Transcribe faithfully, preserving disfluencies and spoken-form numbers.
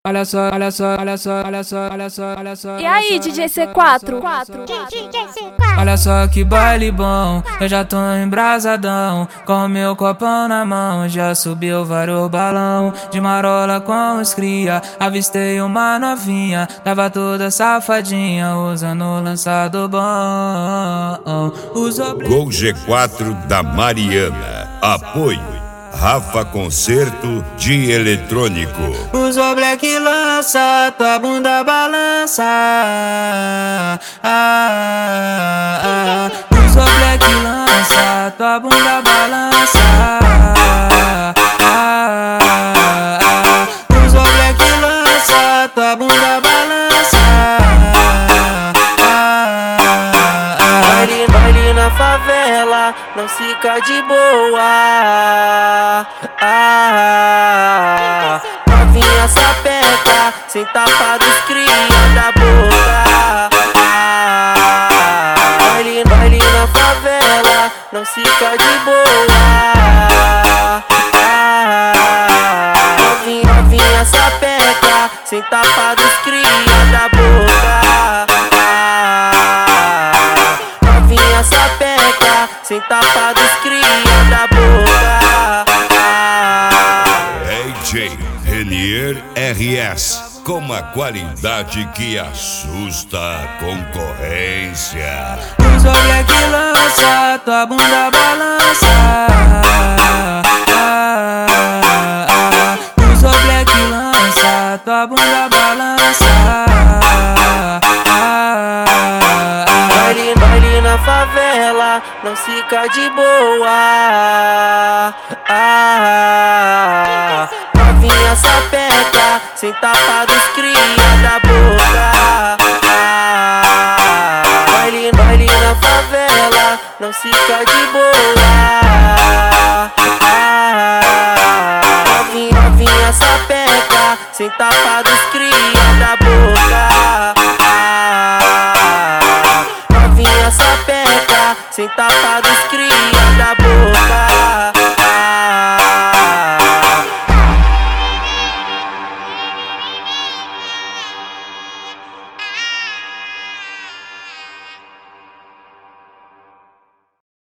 Olha só, olha só, olha só, olha só, olha só, olha só. E aí, D J C quatro? Olha só que baile bom, eu já tô embrasadão, com o meu copão na mão, já subiu vários balão, de marola com os cria, avistei uma novinha, tava toda safadinha, usando o lançado bom. Usou Gol G quatro da Mariana. Apoio Rafa Concerto de Eletrônico. Usou black lança, tua bunda balança. Ah, ah, ah. Usou black lança, tua bunda balança. Ah, ah, ah. Usou black lança, tua bunda balança. Ah, ah, ah. Baile, baile na favela, não fica de boa. Ah, novinha sapeca, sem tapa dos cria da boca. Ah, baile, baile na favela, não fica de boa. Ah, novinha, novinha sapeca, sem tapa dos cria da boca. Ah, novinha sapeca, sem tapa dos cria da boca. D J Renier R S, com uma qualidade que assusta a concorrência. Usou black lança, tua bunda balança. Ah, ah, ah. Usou black lança, tua bunda balança. Ah, ah, ah. Baile, baile na favela, não fica de boa. Ah, novinha sapeca, sem tapa dos cria da boca. Ah, baile, baile na favela, não fica de boa. Ah, novinha, novinha sapeca, sem tapa dos cria da boca. Ah, novinha sapeca, sem tapa dos cria